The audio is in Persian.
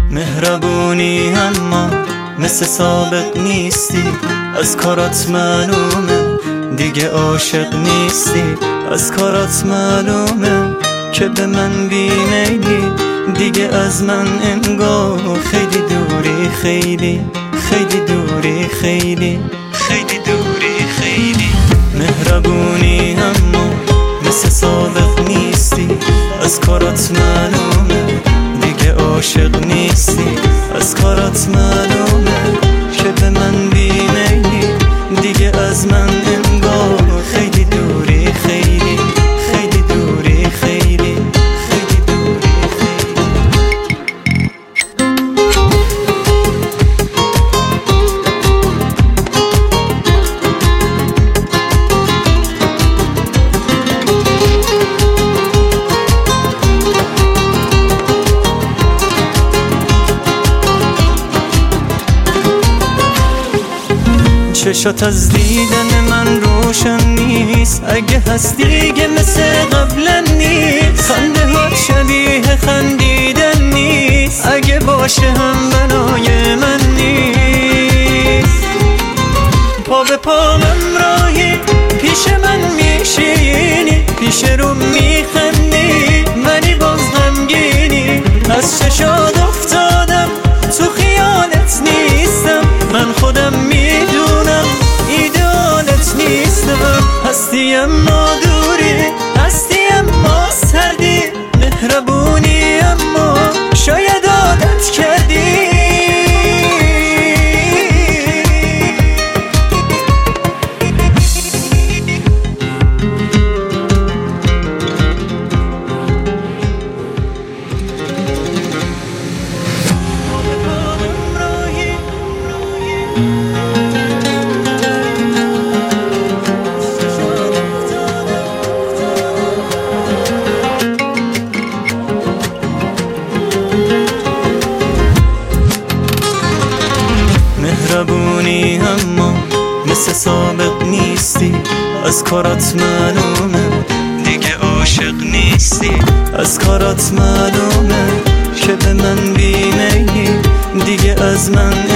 مهربونی اما مثل سابق نیستی، از کارات معلومه دیگه عاشق نیستی. از کارات معلومه که به من بیمیلی، دیگه از من انگار خیلی دوری، خیلی خیلی دوری، خیلی خیلی دوری، خیلی. مهربونی اما مثل سابق نیستی، از کارات معلومه دیگه عاشق نیستی. از کارات معلومه که به من بیمیلی، دیگه از من انگار خیلی دوری، خیلی خیلی دوری، خیلی خیلی دوری، چشات از دیدن من روشن نیست، اگه هست دیگه مثل قبلا نیست. خنده هات شبیه خندیدن نیست، اگه باشه هم بنای من نیست. پا به پا همراهی پیش من میشینی، پیش رو میخندی منی باز غمگینی. از چشات افتادم تو خیالت نیستم، من خودم میدونم ایدالت نیستم. هستی اما دوری، هستی اما سردی، مهربونی اما شاید عادت کردی. مهربونی اما مثل سابق نیستی، از کارات معلومه دیگه عاشق نیستی. از کارات معلومه که به من بیمیلی، دیگه از من